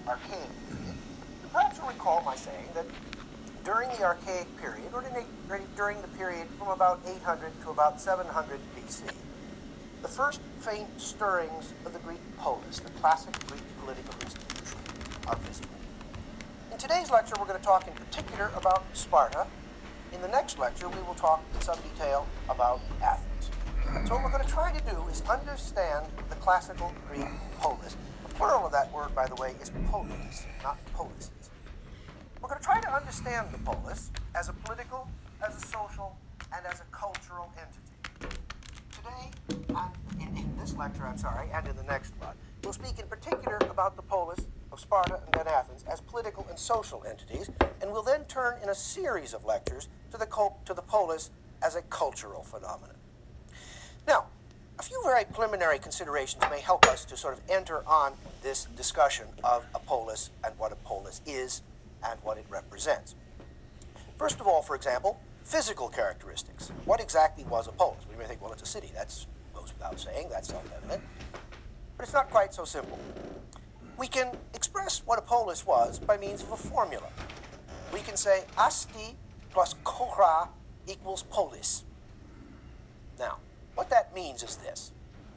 archaic period, perhaps you'll recall my saying that during the archaic period, or during the period from about 800 to about 700 BC, the first faint stirrings of the Greek polis, the classic Greek political institution, are visible. In today's lecture, we're going to talk in particular about Sparta. In the next lecture, we will talk in some detail about Athens. So what we're going to try to do is understand the classical Greek polis. The plural of that word, by the way, is polis, not polises. We're going to try to understand the polis as a political, as a social, and as a cultural entity. Today, and in this lecture, and in the next one, we'll speak in particular about the polis of Sparta and then Athens as political and social entities, and we'll then turn in a series of lectures to the polis as a cultural phenomenon. Now, a few very preliminary considerations may help us to sort of enter on this discussion of a polis and what a polis is and what it represents. First of all, for example, physical characteristics. What exactly was a polis? We may think, well, it's a city. That goes without saying. That's self-evident. But it's not quite so simple. We can express what a polis was by means of a formula. We can say asti plus chora equals polis. Now, what that means is this.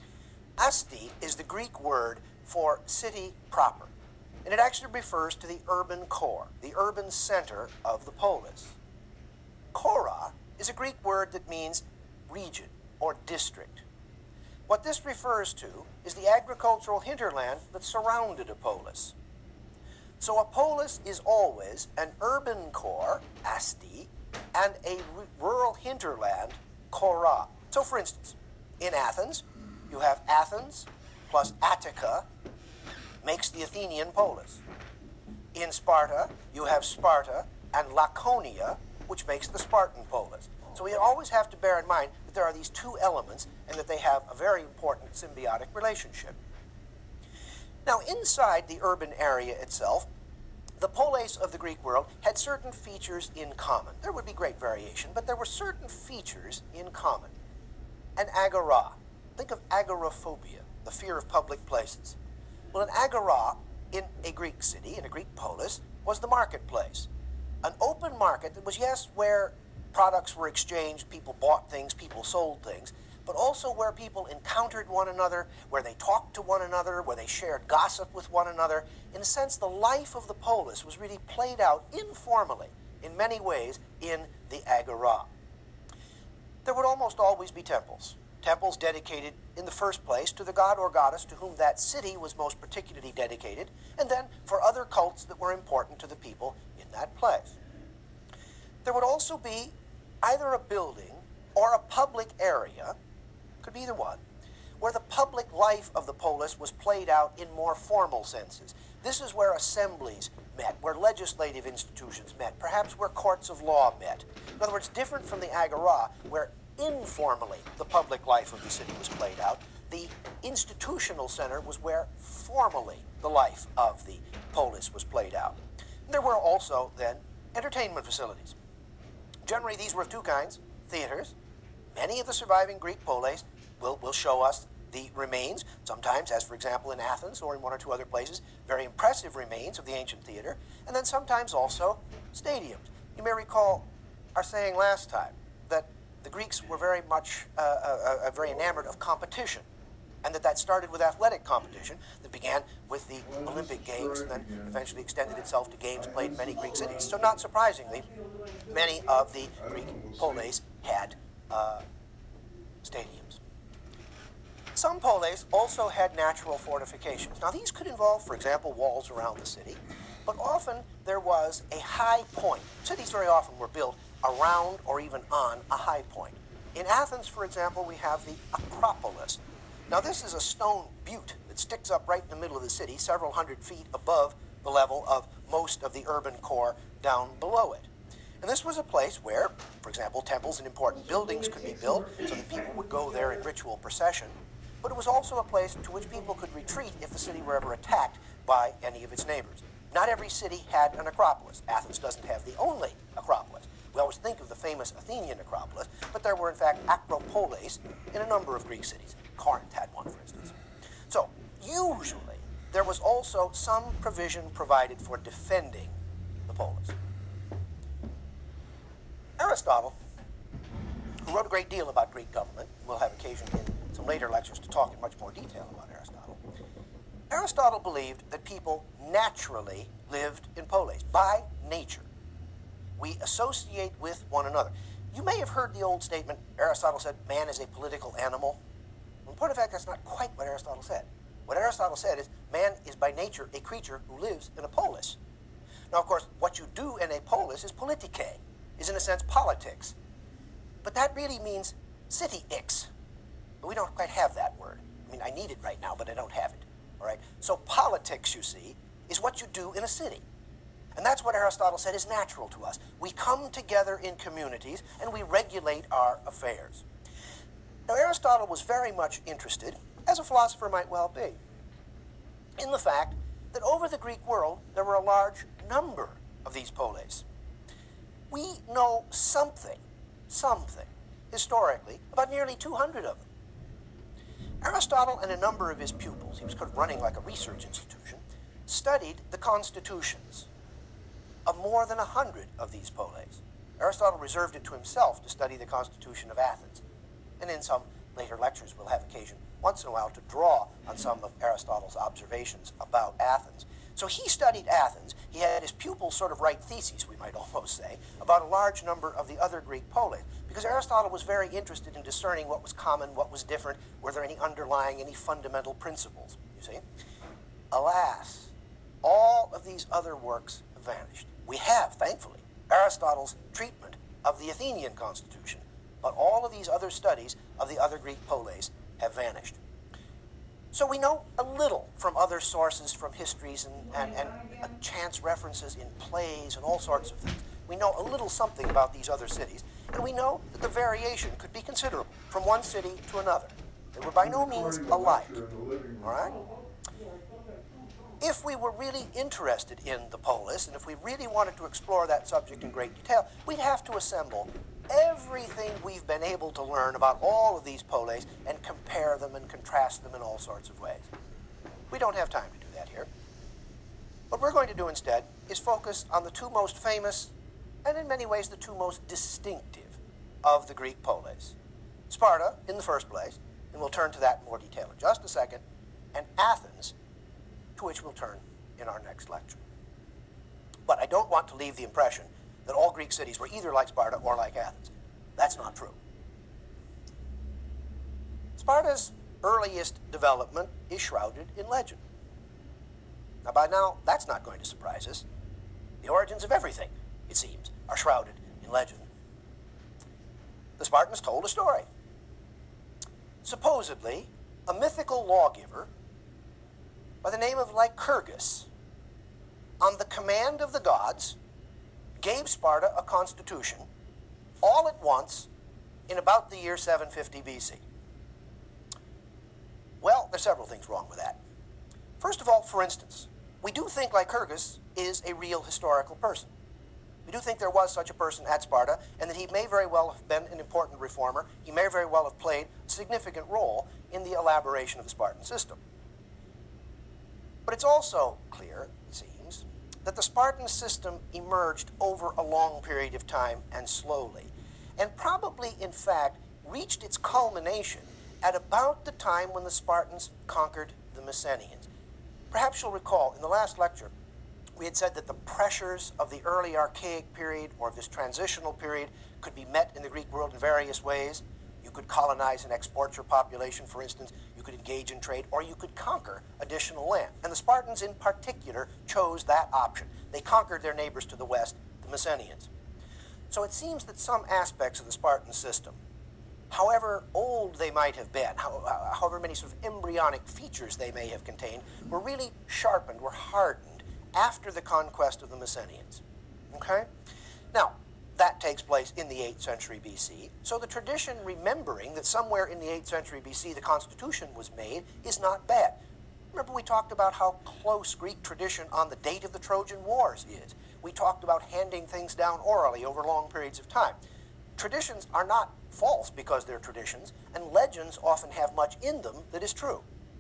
Asti is the Greek word for city proper, and it actually refers to the urban core, the urban center of the polis. Chora is a Greek word that means region or district. What this refers to is the agricultural hinterland that surrounded a polis. So a polis is always an urban core, asti, and a rural hinterland, chora. So for instance, in Athens, you have Athens plus Attica makes the Athenian polis. In Sparta, you have Sparta and Laconia, which makes the Spartan polis. So we always have to bear in mind that there are these two elements and that they have a very important symbiotic relationship. Now, inside the urban area itself, the polis of the Greek world had certain features in common. There would be great variation, but there were certain features in common. An agora. Think of agoraphobia, the fear of public places. Well, an agora in a Greek city, in a Greek polis, was the marketplace. An open market that was, yes, where products were exchanged, people bought things, people sold things, but also where people encountered one another, where they talked to one another, where they shared gossip with one another. In a sense, the life of the polis was really played out informally, in many ways, in the agora. There would almost always be temples. Temples dedicated in the first place to the god or goddess to whom that city was most particularly dedicated, and then for other cults that were important to the people in that place. There would also be either a building or a public area, could be either one, where the public life of the polis was played out in more formal senses. This is where assemblies met, where legislative institutions met, perhaps where courts of law met. In other words, different from the agora, where informally the public life of the city was played out. The institutional center was where formally the life of the polis was played out. And there were also then entertainment facilities. Generally, these were of two kinds: theaters. Many of the surviving Greek polis will show us the remains, sometimes, as for example in Athens or in one or two other places, very impressive remains of the ancient theater, and then sometimes also stadiums. You may recall our saying last time that the Greeks were very much very enamored of competition, and that started with athletic competition that began with the Olympic Games and then eventually extended itself to games played in many Greek cities. So not surprisingly, many of the Greek polis had stadiums. Some polis also had natural fortifications. Now these could involve, for example, walls around the city, but often there was a high point. Cities very often were built around or even on a high point. In Athens, for example, we have the Acropolis. Now this is a stone butte that sticks up right in the middle of the city, several hundred feet above the level of most of the urban core down below it. And this was a place where, for example, temples and important buildings could be built so that people would go there in ritual procession. But it was also a place to which people could retreat if the city were ever attacked by any of its neighbors. Not every city had an Acropolis. Athens doesn't have the only Acropolis. We always think of the famous Athenian Acropolis, but there were in fact acropolis in a number of Greek cities. Corinth had one, for instance. So, usually, there was also some provision provided for defending the polis. Aristotle, who wrote a great deal about Greek government, we'll have occasion in some later lectures to talk in much more detail about Aristotle. Aristotle believed that people naturally lived in polis, by nature. We associate with one another. You may have heard the old statement, Aristotle said, man is a political animal. In point of fact, that's not quite what Aristotle said. What Aristotle said is, man is by nature a creature who lives in a polis. Now, of course, what you do in a polis is politike, is in a sense politics. But that really means city-ix. But we don't quite have that word. I mean, I need it right now, but I don't have it. All right? So politics, you see, is what you do in a city. And that's what Aristotle said is natural to us. We come together in communities and we regulate our affairs. Now, Aristotle was very much interested, as a philosopher might well be, in the fact that over the Greek world there were a large number of these polis. We know something, historically, about nearly 200 of them. Aristotle and a number of his pupils, he was kind of running like a research institution, studied the constitutions of more than 100 of these polis. Aristotle reserved it to himself to study the constitution of Athens. And in some later lectures we'll have occasion once in a while to draw on some of Aristotle's observations about Athens. So he studied Athens. He had his pupils sort of write theses, we might almost say, about a large number of the other Greek polis, because Aristotle was very interested in discerning what was common, what was different, were there any underlying, any fundamental principles, you see. Alas, all of these other works have vanished. We have, thankfully, Aristotle's treatment of the Athenian constitution, but all of these other studies of the other Greek polis have vanished. So we know a little from other sources, from histories and chance references in plays and all sorts of things. We know a little something about these other cities, and we know that the variation could be considerable from one city to another. They were by no means alike, all right? If we were really interested in the polis, and if we really wanted to explore that subject in great detail, we'd have to assemble everything we've been able to learn about all of these polis and compare them and contrast them in all sorts of ways. We don't have time to do that here. What we're going to do instead is focus on the two most famous, and in many ways the two most distinctive, of the Greek polis. Sparta, in the first place, and we'll turn to that in more detail in just a second, and Athens, to which we'll turn in our next lecture. But I don't want to leave the impression that all Greek cities were either like Sparta or like Athens. That's not true. Sparta's earliest development is shrouded in legend. Now, by now, that's not going to surprise us. The origins of everything, it seems, are shrouded in legend. The Spartans told a story. Supposedly, a mythical lawgiver by the name of Lycurgus, on the command of the gods, gave Sparta a constitution all at once in about the year 750 BC. Well, there's several things wrong with that. First of all, for instance, we do think Lycurgus is a real historical person. We do think there was such a person at Sparta, and that he may very well have been an important reformer. He may very well have played a significant role in the elaboration of the Spartan system. But it's also clear, it seems, that the Spartan system emerged over a long period of time and slowly, and probably, in fact, reached its culmination at about the time when the Spartans conquered the Messenians. Perhaps you'll recall, in the last lecture, we had said that the pressures of the early archaic period, or this transitional period, could be met in the Greek world in various ways. You could colonize and export your population, for instance. You could engage in trade, or you could conquer additional land. And the Spartans in particular chose that option. They conquered their neighbors to the west, the Messenians. So it seems that some aspects of the Spartan system, however old they might have been, however many sort of embryonic features they may have contained, were really sharpened, were hardened after the conquest of the Messenians. Okay? Now, that takes place in the 8th century BC, so the tradition remembering that somewhere in the 8th century BC the Constitution was made is not bad. Remember, we talked about how close Greek tradition on the date of the Trojan Wars is. We talked about handing things down orally over long periods of time. Traditions are not false because they're traditions, and legends often have much in them that is true.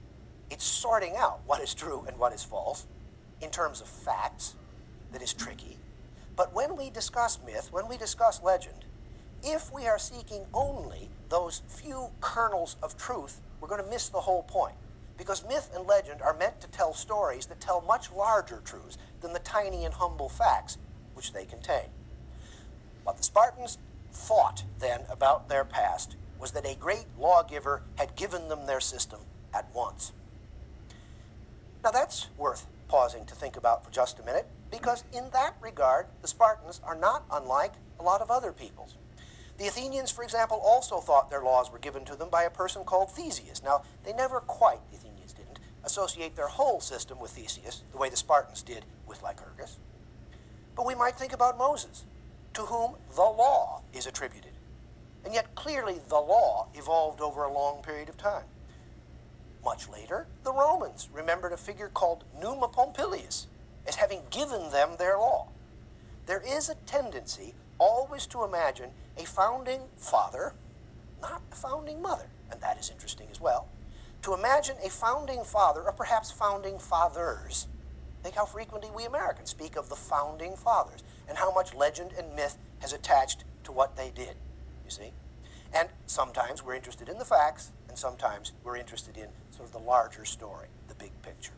It's sorting out what is true and what is false in terms of facts that is tricky. But when we discuss myth, when we discuss legend, if we are seeking only those few kernels of truth, we're going to miss the whole point. Because myth and legend are meant to tell stories that tell much larger truths than the tiny and humble facts which they contain. What the Spartans thought then about their past was that a great lawgiver had given them their system at once. Now that's worth pausing to think about for just a minute, because in that regard, the Spartans are not unlike a lot of other peoples. The Athenians, for example, also thought their laws were given to them by a person called Theseus. Now, they never quite, the Athenians didn't, associate their whole system with Theseus, the way the Spartans did with Lycurgus. But we might think about Moses, to whom the law is attributed. And yet clearly the law evolved over a long period of time. Much later, the Romans remembered a figure called Numa Pompilius as having given them their law. There is a tendency always to imagine a founding father, not a founding mother, and that is interesting as well. To imagine a founding father, or perhaps founding fathers. Think how frequently we Americans speak of the founding fathers, and how much legend and myth has attached to what they did, you see? And sometimes we're interested in the facts, and sometimes we're interested in sort of the larger story, the big picture.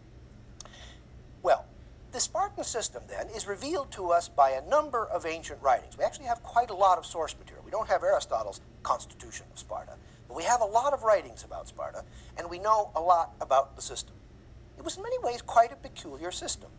Well, the Spartan system, then, is revealed to us by a number of ancient writings. We actually have quite a lot of source material. We don't have Aristotle's Constitution of Sparta, but we have a lot of writings about Sparta, and we know a lot about the system. It was in many ways quite a peculiar system.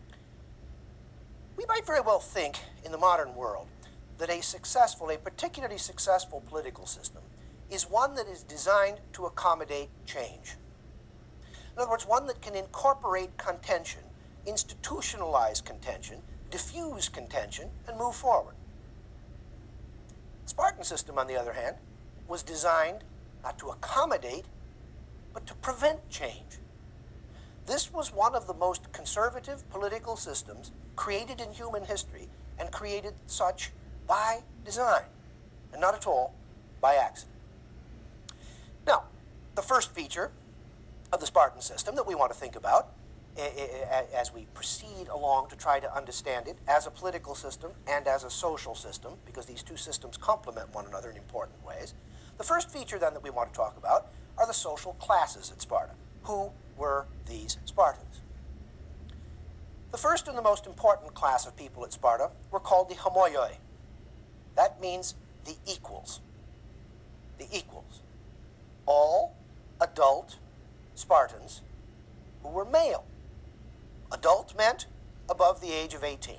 We might very well think, in the modern world, that a particularly successful political system is one that is designed to accommodate change. In other words, one that can incorporate contention, institutionalize contention, diffuse contention, and move forward. The Spartan system, on the other hand, was designed not to accommodate, but to prevent change. This was one of the most conservative political systems created in human history, and created such by design, and not at all by accident. Now, the first feature of the Spartan system that we want to think about as we proceed along to try to understand it as a political system and as a social system, because these two systems complement one another in important ways. The first feature then that we want to talk about are the social classes at Sparta. Who were these Spartans? The first and the most important class of people at Sparta were called the homoioi. That means the equals. The equals. All adult Spartans who were male. Adult meant above the age of 18.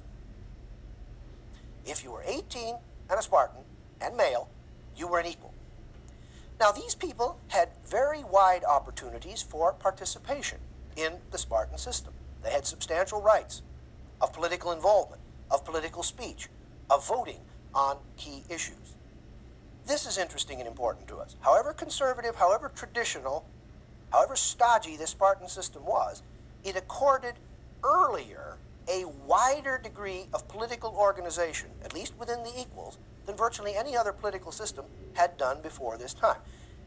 If you were 18 and a Spartan and male, you were an equal. Now, these people had very wide opportunities for participation in the Spartan system. They had substantial rights of political involvement, of political speech, of voting on key issues. This is interesting and important to us. However conservative, however traditional, however stodgy the Spartan system was, it accorded earlier a wider degree of political organization, at least within the equals, than virtually any other political system had done before this time.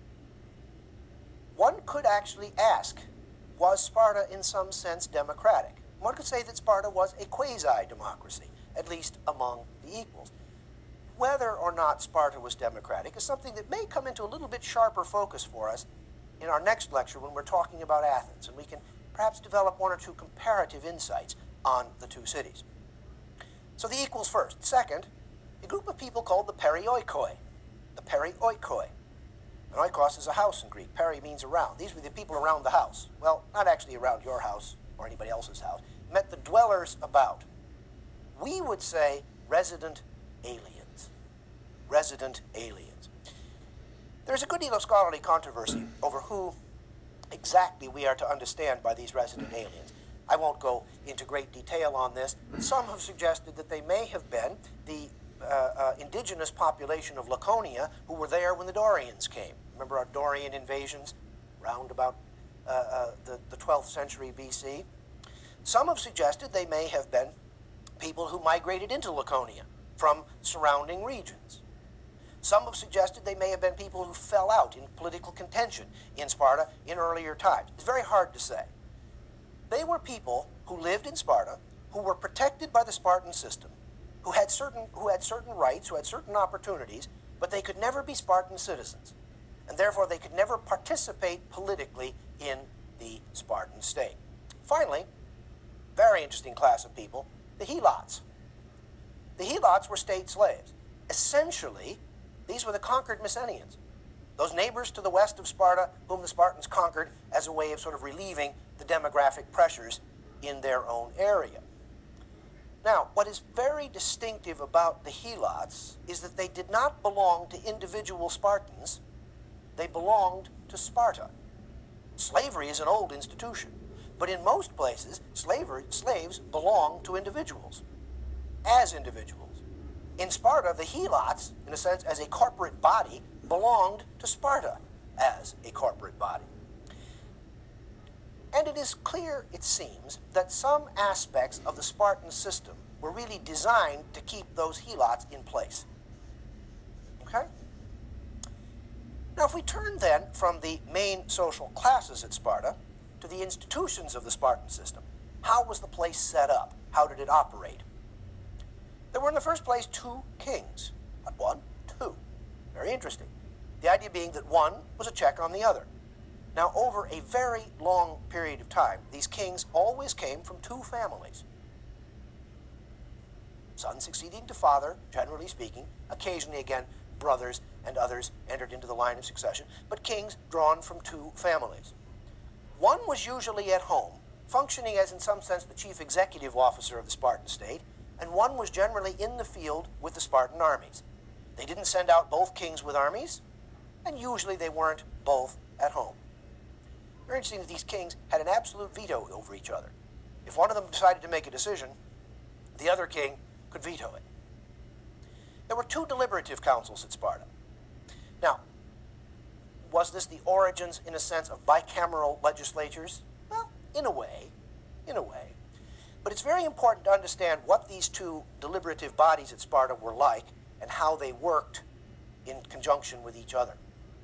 One could actually ask, was Sparta in some sense democratic? One could say that Sparta was a quasi-democracy, at least among the equals. Whether or not Sparta was democratic is something that may come into a little bit sharper focus for us in our next lecture when we're talking about Athens, and we can perhaps develop one or two comparative insights on the two cities. So the equals first. Second, a group of people called the perioikoi. The perioikoi. An oikos is a house in Greek. Peri means around. These were the people around the house. Well, not actually around your house or anybody else's house. It meant the dwellers about. We would say resident aliens. Resident aliens. There's a good deal of scholarly controversy over who exactly we are to understand by these resident aliens. I won't go into great detail on this. Some have suggested that they may have been the indigenous population of Laconia who were there when the Dorians came. Remember our Dorian invasions around about the 12th century BC? Some have suggested they may have been people who migrated into Laconia from surrounding regions. Some have suggested they may have been people who fell out in political contention in Sparta in earlier times. It's very hard to say. They were people who lived in Sparta, who were protected by the Spartan system, who had certain rights, who had certain opportunities, but they could never be Spartan citizens. And therefore they could never participate politically in the Spartan state. Finally, very interesting class of people, the Helots. The Helots were state slaves. Essentially, these were the conquered Messenians, those neighbors to the west of Sparta whom the Spartans conquered as a way of sort of relieving the demographic pressures in their own area. Now, what is very distinctive about the Helots is that they did not belong to individual Spartans, they belonged to Sparta. Slavery is an old institution, but in most places, slaves belong to individuals, as individuals. In Sparta, the Helots, in a sense, as a corporate body, belonged to Sparta as a corporate body. And it is clear, it seems, that some aspects of the Spartan system were really designed to keep those Helots in place. Okay? Now, if we turn then from the main social classes at Sparta to the institutions of the Spartan system, how was the place set up? How did it operate? There were in the first place two kings. Not one, two. Very interesting. The idea being that one was a check on the other. Now, over a very long period of time, these kings always came from two families. Son succeeding to father, generally speaking. Occasionally, again, brothers and others entered into the line of succession, but kings drawn from two families. One was usually at home, functioning as, in some sense, the chief executive officer of the Spartan state, and one was generally in the field with the Spartan armies. They didn't send out both kings with armies, and usually they weren't both at home. Very interesting that these kings had an absolute veto over each other. If one of them decided to make a decision, the other king could veto it. There were two deliberative councils at Sparta. Now, was this the origins, in a sense, of bicameral legislatures? Well, in a way. But it's very important to understand what these two deliberative bodies at Sparta were like and how they worked in conjunction with each other.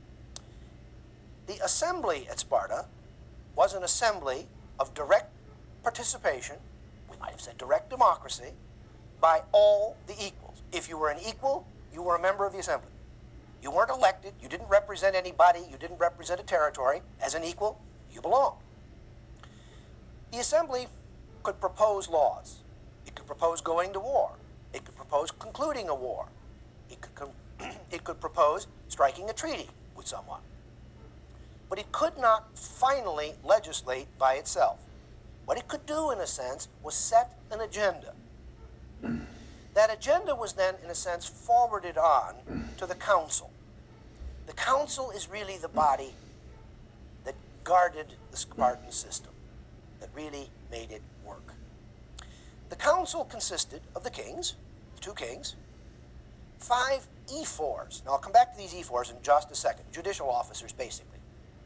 The assembly at Sparta was an assembly of direct participation, we might have said direct democracy, by all the equals. If you were an equal, you were a member of the assembly. You weren't elected, you didn't represent anybody, you didn't represent a territory. As an equal, you belonged. The assembly could propose laws. It could propose going to war. It could propose concluding a war. It could propose striking a treaty with someone. But it could not finally legislate by itself. What it could do, in a sense, was set an agenda. That agenda was then, in a sense, forwarded on to the council. The council is really the body that guarded the Spartan system, that really made it work. The council consisted of the kings, the two kings, 5 ephors. Now, I'll come back to these ephors in just a second. Judicial officers, basically.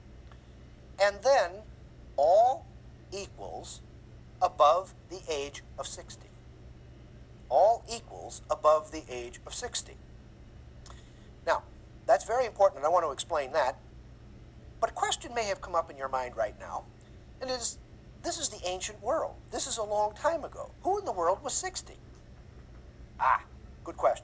And then all equals above the age of 60. All equals above the age of 60. Now, that's very important, and I want to explain that. But a question may have come up in your mind right now, and it is, this is the ancient world. This is a long time ago. Who in the world was 60? Good question.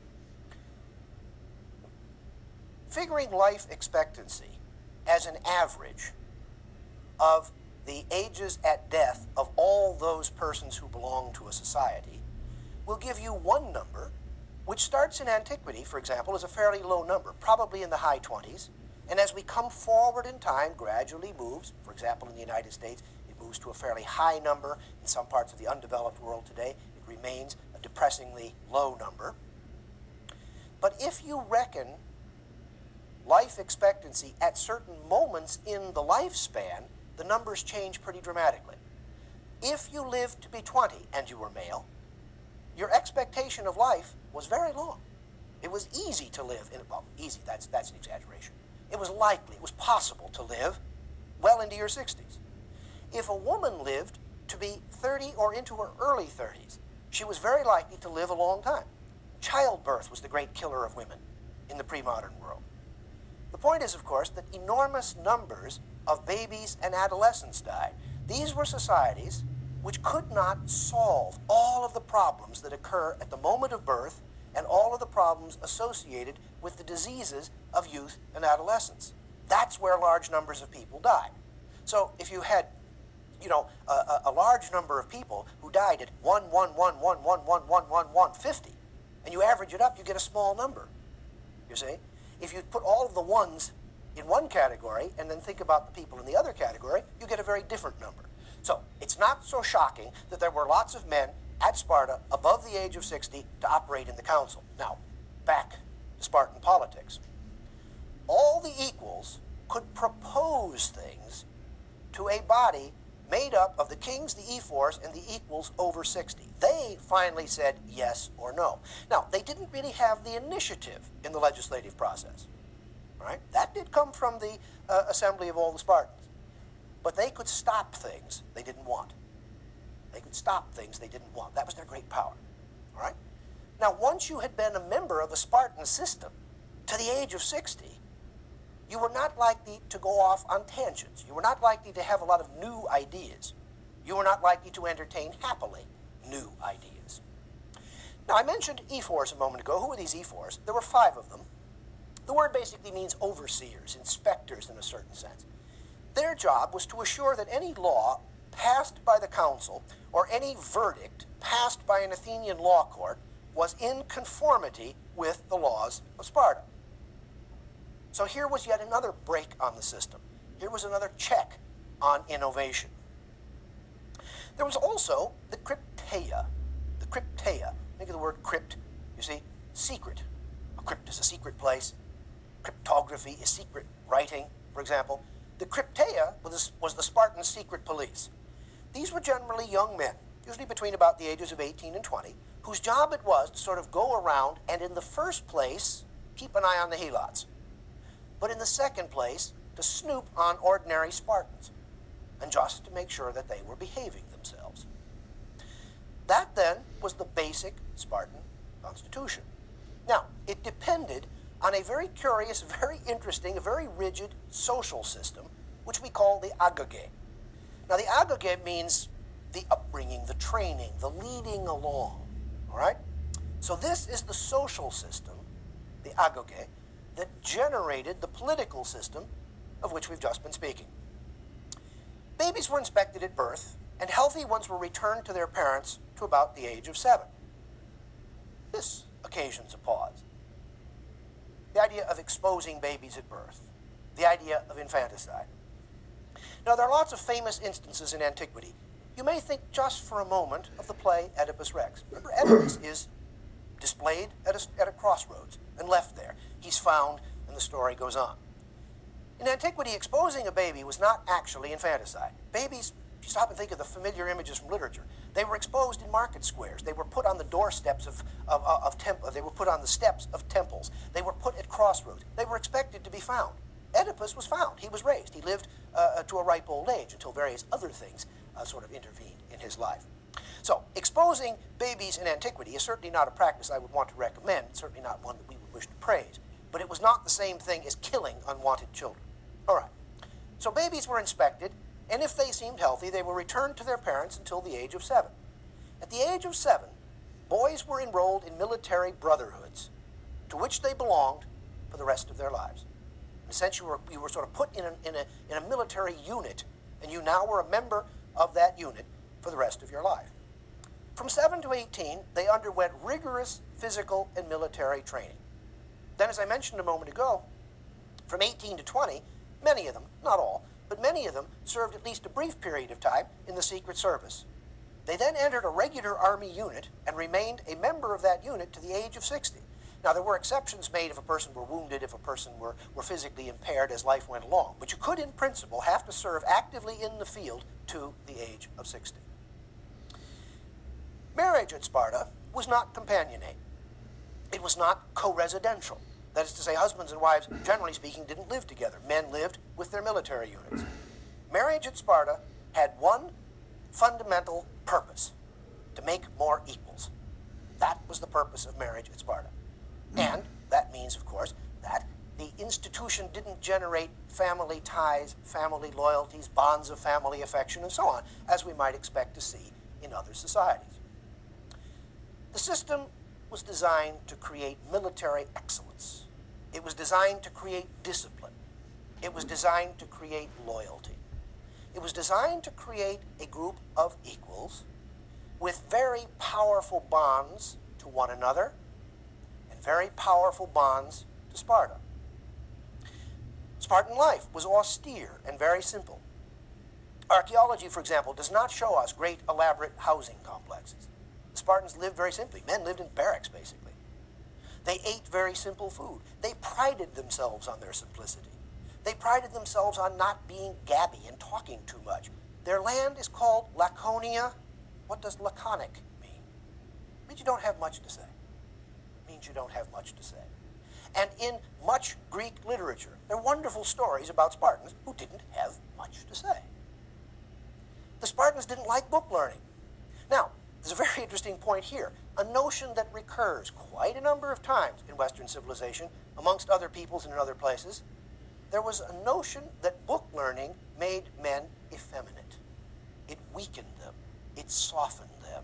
Figuring life expectancy as an average of the ages at death of all those persons who belong to a society will give you one number, which starts in antiquity, for example, as a fairly low number, probably in the high 20s, and as we come forward in time, gradually moves. For example, in the United States, it moves to a fairly high number. In some parts of the undeveloped world today, it remains a depressingly low number. But if you reckon life expectancy at certain moments in the lifespan, the numbers change pretty dramatically. If you lived to be 20 and you were male, your expectation of life was very long. It was easy to live in, well, easy, that's an exaggeration. It was likely, it was possible to live well into your 60s. If a woman lived to be 30 or into her early 30s, she was very likely to live a long time. Childbirth was the great killer of women. in the pre-modern world. The point is, of course, that enormous numbers of babies and adolescents died. These were societies which could not solve all of the problems that occur at the moment of birth and all of the problems associated with the diseases of youth and adolescence. That's where large numbers of people died. So if you had, a large number of people who died at 1,1,1,1,1,1,1,1,50, and you average it up, you get a small number, you see? If you put all of the ones in one category and then think about the people in the other category, you get a very different number. So it's not so shocking that there were lots of men at Sparta above the age of 60 to operate in the council. Now, back to Spartan politics. All the equals could propose things to a body made up of the kings, the ephors, and the equals over 60. They finally said yes or no. Now, they didn't really have the initiative in the legislative process. All right? That did come from the assembly of all the Spartans. But they could stop things they didn't want. They could stop things they didn't want. That was their great power. All right? Now, once you had been a member of the Spartan system to the age of 60, you were not likely to go off on tangents. You were not likely to have a lot of new ideas. You were not likely to entertain happily new ideas. Now, I mentioned ephors a moment ago. Who were these ephors? There were 5 of them. The word basically means overseers, inspectors in a certain sense. Their job was to assure that any law passed by the council or any verdict passed by an Athenian law court was in conformity with the laws of Sparta. So here was yet another break on the system. Here was another check on innovation. There was also the crypteia. The crypteia. Think of the word crypt. You see, secret. A crypt is a secret place. Cryptography is secret writing, for example. The crypteia was the Spartan secret police. These were generally young men, usually between about the ages of 18 and 20, whose job it was to sort of go around and in the first place, keep an eye on the helots. But in the second place, to snoop on ordinary Spartans, and just to make sure that they were behaving themselves. That then was the basic Spartan constitution. Now, it depended on a very curious, very interesting, a very rigid social system, which we call the agage. Now, the agage means the upbringing, the training, the leading along, all right? So this is the social system, the agage, that generated the political system of which we've just been speaking. Babies were inspected at birth, and healthy ones were returned to their parents to about the age of 7. This occasions a pause. The idea of exposing babies at birth, the idea of infanticide. Now, there are lots of famous instances in antiquity. You may think just for a moment of the play Oedipus Rex. Remember, Oedipus is displayed at a crossroads and left there. He's found, and the story goes on. In antiquity, exposing a baby was not actually infanticide. Babies, if you stop and think of the familiar images from literature, they were exposed in market squares. They were put on the doorsteps of temples. They were put on the steps of temples. They were put at crossroads. They were expected to be found. Oedipus was found. He was raised. He lived to a ripe old age until various other things sort of intervened in his life. So, exposing babies in antiquity is certainly not a practice I would want to recommend, certainly not one that we would wish to praise, but it was not the same thing as killing unwanted children. All right, so babies were inspected, and if they seemed healthy, they were returned to their parents until the age of 7. At the age of 7, boys were enrolled in military brotherhoods, to which they belonged for the rest of their lives. In a sense, you were sort of put in a military unit, and you now were a member of that unit for the rest of your life. From 7 to 18, they underwent rigorous physical and military training. Then, as I mentioned a moment ago, from 18 to 20, many of them, not all, but many of them served at least a brief period of time in the Secret Service. They then entered a regular Army unit and remained a member of that unit to the age of 60. Now, there were exceptions made if a person were wounded, if a person were physically impaired as life went along. But you could, in principle, have to serve actively in the field to the age of 60. Marriage at Sparta was not companionate. It was not co-residential. That is to say, husbands and wives, generally speaking, didn't live together. Men lived with their military units. Marriage at Sparta had one fundamental purpose: to make more equals. That was the purpose of marriage at Sparta. And That means, of course, that the institution didn't generate family ties, family loyalties, bonds of family affection, and so on, as we might expect to see in other societies. The system was designed to create military excellence. It was designed to create discipline. It was designed to create loyalty. It was designed to create a group of equals with very powerful bonds to one another and very powerful bonds to Sparta. Spartan life was austere and very simple. Archaeology, for example, does not show us great elaborate housing complexes. The Spartans lived very simply. Men lived in barracks, basically. They ate very simple food. They prided themselves on their simplicity. They prided themselves on not being gabby and talking too much. Their land is called Laconia. What does laconic mean? It means you don't have much to say. It means you don't have much to say. And in much Greek literature, there are wonderful stories about Spartans who didn't have much to say. The Spartans didn't like book learning. Now, there's a very interesting point here, a notion that recurs quite a number of times in Western civilization, amongst other peoples and in other places. There was a notion that book learning made men effeminate. It weakened them. It softened them.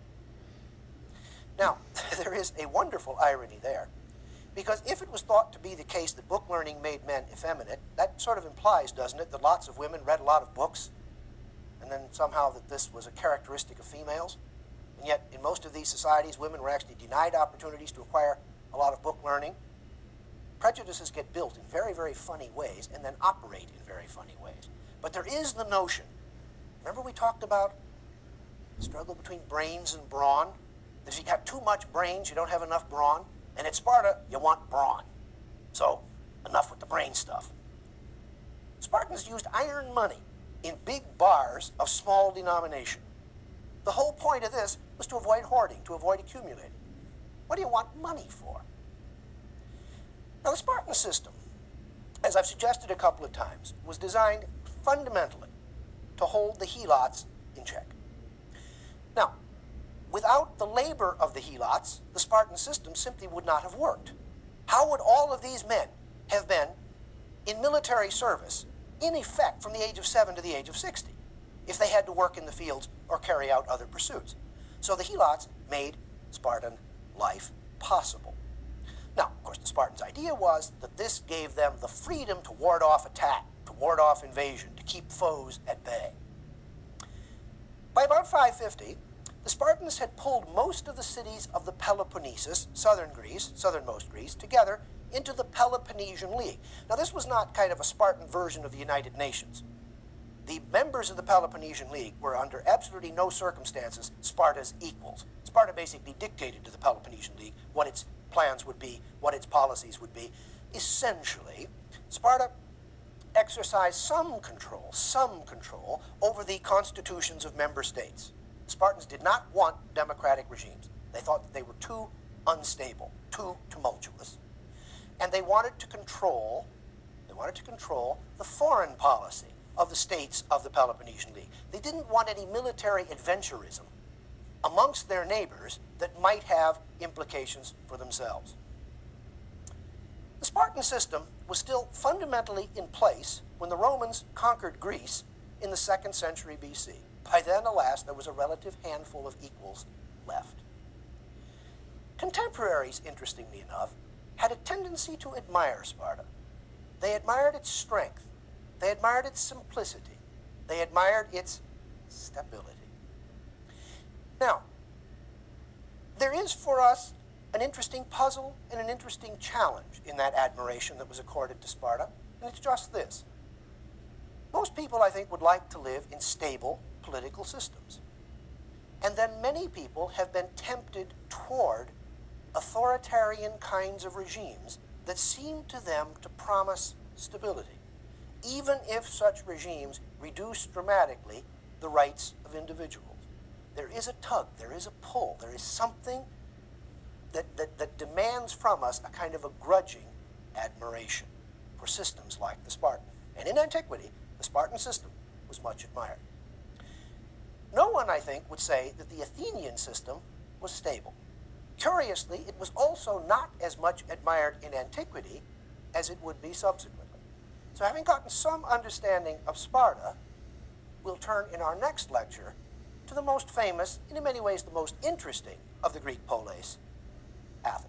Now, there is a wonderful irony there, because if it was thought to be the case that book learning made men effeminate, that sort of implies, doesn't it, that lots of women read a lot of books, and then somehow that this was a characteristic of females? And yet, in most of these societies, women were actually denied opportunities to acquire a lot of book learning. Prejudices get built in very, very funny ways and then operate in very funny ways. But there is the notion, remember we talked about the struggle between brains and brawn? That if you got too much brains, you don't have enough brawn. And at Sparta, you want brawn. So, enough with the brain stuff. Spartans used iron money in big bars of small denomination. The whole point of this was to avoid hoarding, to avoid accumulating. What do you want money for? Now, the Spartan system, as I've suggested a couple of times, was designed fundamentally to hold the helots in check. Now, without the labor of the helots, the Spartan system simply would not have worked. How would all of these men have been in military service, in effect, from the age of 7 to the age of 60, if they had to work in the fields or carry out other pursuits? So the helots made Spartan life possible. Now, of course, the Spartans' idea was that this gave them the freedom to ward off attack, to ward off invasion, to keep foes at bay. By about 550, the Spartans had pulled most of the cities of the Peloponnesus, southern Greece, southernmost Greece, together into the Peloponnesian League. Now, this was not kind of a Spartan version of the United Nations. The members of the Peloponnesian League were under absolutely no circumstances Sparta's equals. Sparta basically dictated to the Peloponnesian League what its plans would be, what its policies would be. Essentially, Sparta exercised some control over the constitutions of member states. The Spartans did not want democratic regimes. They thought that they were too unstable, too tumultuous. And they wanted to control the foreign policy of the states of the Peloponnesian League. They didn't want any military adventurism amongst their neighbors that might have implications for themselves. The Spartan system was still fundamentally in place when the Romans conquered Greece in the 2nd century BC. By then, alas, there was a relative handful of equals left. Contemporaries, interestingly enough, had a tendency to admire Sparta. They admired its strength. They admired its simplicity. They admired its stability. Now, there is for us an interesting puzzle and an interesting challenge in that admiration that was accorded to Sparta, and it's just this. Most people, I think, would like to live in stable political systems. And then many people have been tempted toward authoritarian kinds of regimes that seem to them to promise stability, even if such regimes reduce dramatically the rights of individuals. There is a tug, there is a pull, there is something that demands from us a kind of a grudging admiration for systems like the Spartan. And in antiquity, the Spartan system was much admired. No one, I think, would say that the Athenian system was stable. Curiously, it was also not as much admired in antiquity as it would be subsequently. So having gotten some understanding of Sparta, we'll turn in our next lecture to the most famous, and in many ways the most interesting, of the Greek polis, Athens.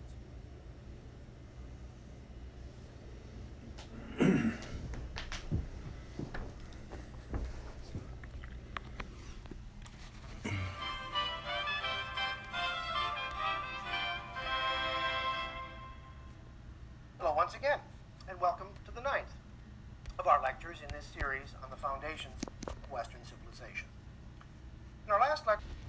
Hello once again, and welcome to the 9th of our lectures in this series on the foundations of Western civilization. In our last lecture,